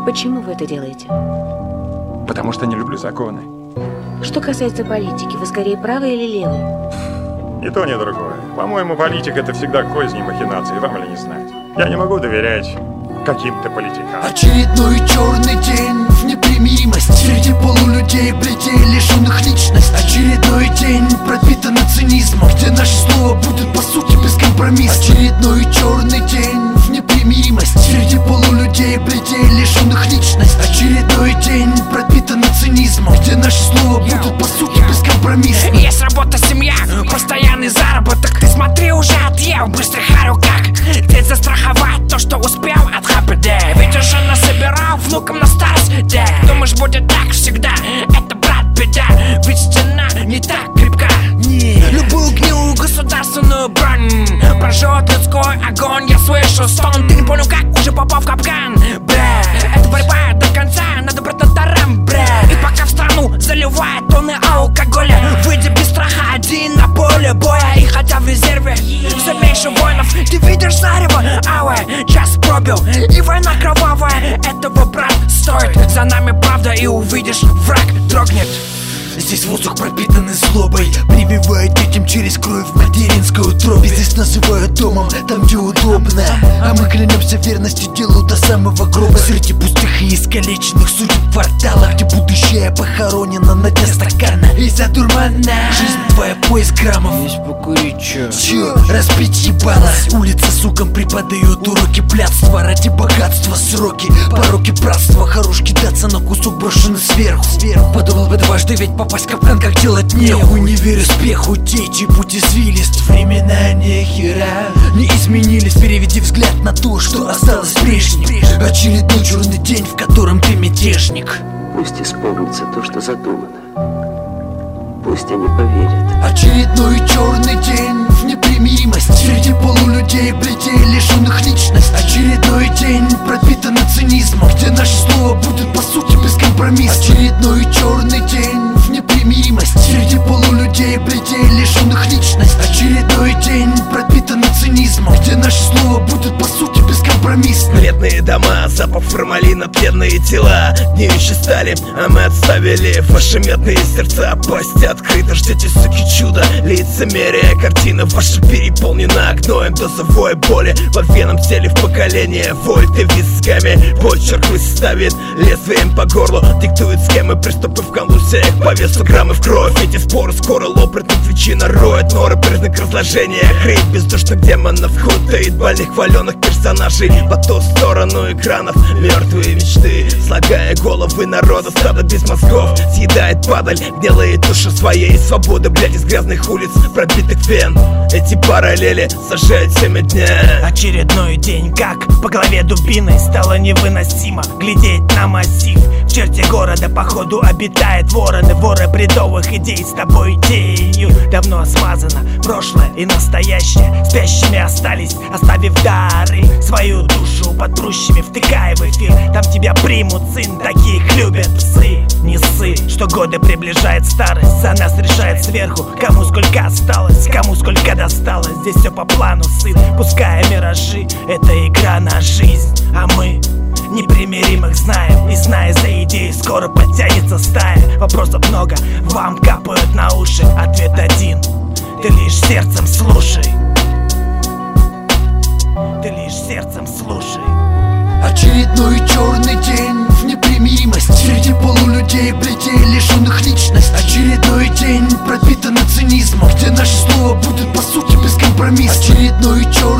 Почему вы это делаете? Потому что не люблю законы. Что касается политики, вы скорее правый или левый? Ни то, ни другое. По-моему, политика — это всегда козни и махинации, вам ли не знать. Я не могу доверять каким-то политикам. Очередной черный день в непримиримость. Среди полулюдей, блядей, лишенных личности. Очередной день пропитанный цинизмом, где наше слово будет по сути бескомпромиссно. Очередной черный день в непримиримость. Среди полулюдей, блядей, лишенных личности. Очередной день пропитанный цинизмом, где наше слово будет по сути бескомпромиссно. Есть работа, семья, постоянный заработок. Ты смотри, уже отъел, быстрый харю как. Ты застраховать то, что успел от ХПД. Ведь уже насобирал внукам на старость, да. Думаешь, будет так всегда, это, брат, беда. Ведь стена не так крепка. Любую гнилую государственную бронь прожжет людской огонь. Я слышу стон, ты не понял, как уже попал в капкан. Бля, это борьба до конца, надо брать на тарам, бля. И пока в страну заливает тонны алкоголя, выйди без страха один на поле боя. И хотя в резерве все меньше воинов, ты видишь зарево алое, час пробил, и война кровавая этого, брат, стоит. За нами правда, и увидишь, враг дрогнет. Здесь воздух пропитанный злобой, прививает детям через кровь материнской утробе. Здесь называют домом, там где удобно, а мы клянемся верности делу до самого гроба. Среди пустых и искалеченных судеб квартала, где будущее похоронено на дне стакана. Из-за дурмана жизнь твоя поиск граммов. Здесь покурить чё, распить ебало. Улица сукам преподает уроки блядства. Ради богатства сроки, пороки братства. Хорош кидаться на кусок брошенный сверху. Подумал бы дважды, ведь попасть в капкан как делать нехуй. Не верю успеху, течи, путь извилист. Времена нихера не изменились. Переведи взгляд на то, что осталось прежним. Очередной черный день, в котором ты мятежник. Пусть исполнится то, что задумано. Пусть они поверят. Очередной черный день в непримиримость. Среди полулюдей, блядей, лишенных личности. Очередной день пропитанный цинизмом, где наше слово будет по сути бескомпромиссно. Очередной черный день в непримиримость. Среди полулюдей, блядей, лишенных личности. Очередной день пропитанный цинизмом, где наше слово будет по сути бескомпромиссно. Бледные дома, запах формалина, тленные тела. Дни еще стали, а мы отставили. Ваши медные сердца, пасти открыто. Ждете, суки, чудо, лицемерие. Картина ваша переполнена гноем, дозовой боли. По венам теле в поколение, вольты висками. Почерк выставит лезвием по горлу. Диктует схемы, приступы в конвульсиях. По весу граммы в кровь, эти споры скоро лопнут. Ветчина роет норы, признак разложения. Хрень бездушных демонов, худеет больных хваленых персонажей. По ту сторону экранов мертвые мечты, слагая головы народа, стадо без мозгов. Съедает падаль, гнилые души своей свободы, блядь, из грязных улиц, пробитых вен. Эти параллели сажают семя дня. Очередной день, как по голове дубиной, стало невыносимо глядеть на массив. В черте города походу обитает вороны, воры бредовых идей. С тобой тенью давно смазано прошлое и настоящее. Спящими остались, оставив дары. Свою душу под прущими втыкая в эфир. Там тебя примут, сын, таких любят псы. Не ссы, что годы приближает старость. За нас решает сверху, кому сколько осталось, кому сколько досталось. Здесь все по плану, сын, пуская миражи. Это игра на жизнь, а мы непримиримых знаем. И зная за идеи, скоро подтянется стая. Вопросов много, вам капают на уши. Ответ один, ты лишь сердцем слушай. Ты лишь сердцем слушай. Очередной черный день в непримиримость. Среди полулюдей, блядей, лишенных личности. Очередной день пропитанный цинизмом, где наше слово будет по сути бескомпромиссно. Очередной черный